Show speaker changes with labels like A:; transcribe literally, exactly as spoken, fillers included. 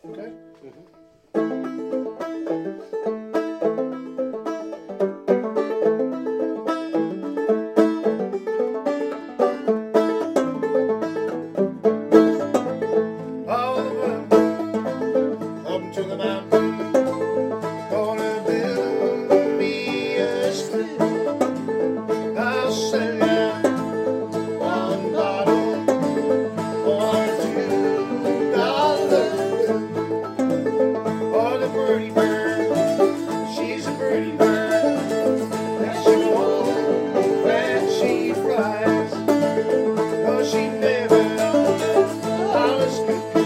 A: Okay. All the way up to the mountain, gonna build me a split. I'll sell ya one bottle for two dollars. For the pretty bird, she's a pretty bird. That she won't when she flies, 'cause she never hollers good.